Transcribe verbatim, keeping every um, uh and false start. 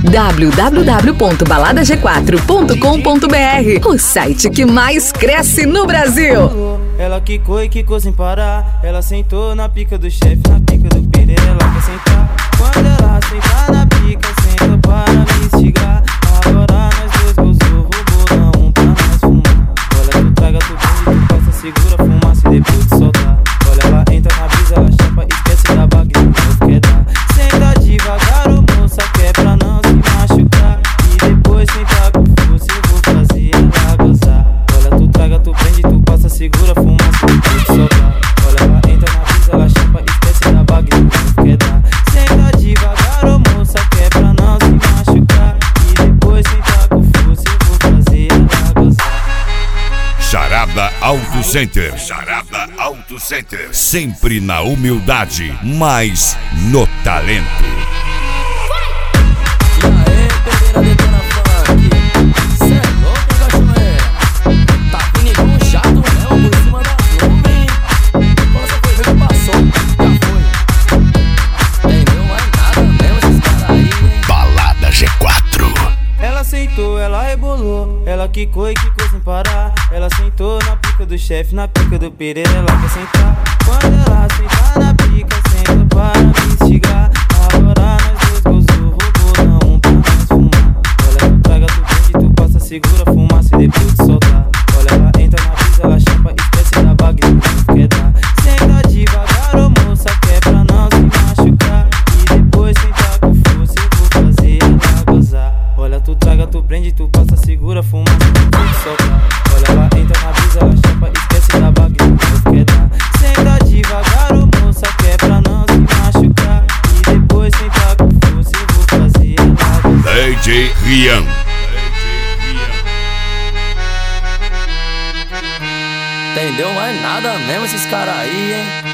w w w ponto balada g quatro ponto com ponto b r, o site que mais cresce no Brasil. Ela quicou e quicou sem parar. Ela sentou na pica do chefe, na pica do Pereira. Ela quer sentar. Quando ela sentar na pica, senta para me instigar. Agora nós dois gozou, roubou, não um pra nós fumar. Olha, tu traga, tu prende, tu passa, segura a fumaça e depois de soltar. Olha, ela entra na brisa, ela chapa, esquece da baga e não quer dar. Senta devagar, ô moça, que é pra não se machucar. E depois sentar com força, eu vou fazer ela gozar. Olha, tu traga, tu prende, tu passa, segura a fumaça e depois de soltar. Olha, ela entra na brisa, ela chapa, esquece da baga e não quer dar. Senta devagar, ô moça, que é pra não se machucar. E depois sentar com força, eu vou fazer ela gozar. Charada Auto Center. Charada Auto Center. Sempre na humildade, mas no talento. E aí, Pereira detona funk. Cê é louco, cachoeira. Tá vindo igual um chato, né? Por cima da nuvem. Quando você foi ver que passou, já foi. Entendeu mais nada mesmo esses caras aí, hein? Balada G quatro. Ela sentou, ela rebolou. Ela quicou e quicou sem parar. Ela sentou na pica do chefe, na pica do Pereira. Ela quer sentar. Quando ela sentar na pica, senta para me instigar. Agora nós dois gozou, roubou, não um pra nós fumar. Olha, tu traga, tu prende, tu passa, segura a fumaça e depois de soltar. Olha, ela entra na brisa, ela chapa, esquece da baga e não quer dar. Senta devagar, ô moça, que é pra não se machucar. E depois sentar com força, eu vou fazer ela gozar. Olha, tu traga, tu prende, tu passa, segura a fumaça e depois de soltar. Olha, ela entra na brisa, ela chapa, esquece da baga e não quer dar. Senta devagar, ô moça, que é pra não se machucar. E depois sentar com força, eu vou fazer ela gozar. D J Rian. Entendeu mais nada mesmo esses caras aí, hein?